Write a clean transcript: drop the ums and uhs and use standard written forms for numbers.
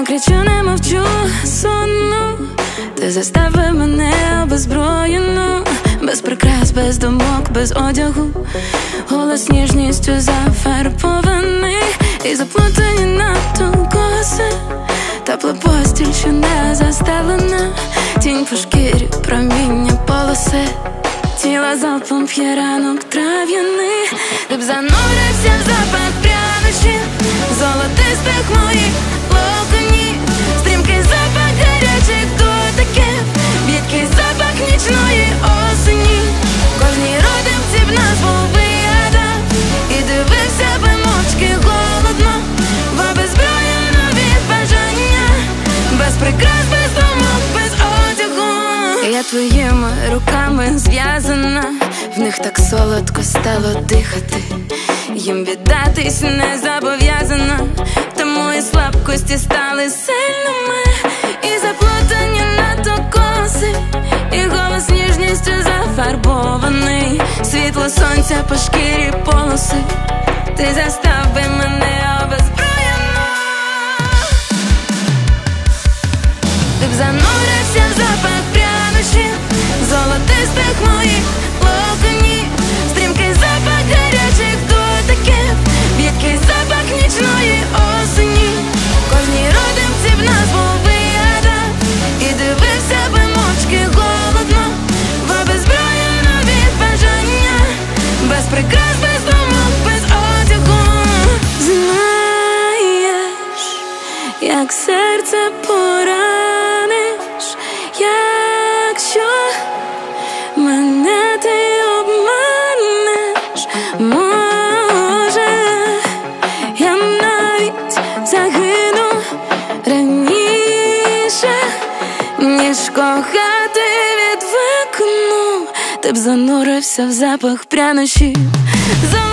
кричу, не мовчу, сонну. Ти заставив мене обезброєну, без прикрас, без думок, без одягу. Голос ніжністю зафарбований, і заплутані надто коси. Тепла постіль, що не застелена, тінь по шкірі, проміння полоси. Тіла залпом п'є ранок трав'яний. Ти б занурився в запах прянощів, золотистих моїх локонів. Стрімкий запах гарячих дотиків, б'єдкий запах нічної осені. Кожній родимці б нас був вигадав, і дивився би мовчки голодно, бо беззброєно від бажання, без прикрас, без думок, без одягу. Я твоїми руками зв'язана, в них так солодко стало дихати. Їм віддатись не зобов'язана, тому і слабкості стали сильними. І заплутані надто коси, і голос ніжністю зафарбований. Світло сонця по шкірі полоси. Ти застав би мене обезброєно. Ти б занурився в запах прянощів, золотистих моїх локонів. Стрімкий запах гарячих дотиків, б'єдкий запах нічної осені. Кожній родимці б нас був вигадав, і дивився би мовчки голодно, бо беззброєно від бажання, без прикрас, без думок, без одягу. Знаєш, як серце пораниш, якщо мене ти обманеш. Може, я навіть загину раніше, ніж кохати відвикну. Ти б занурився в запах прянощів.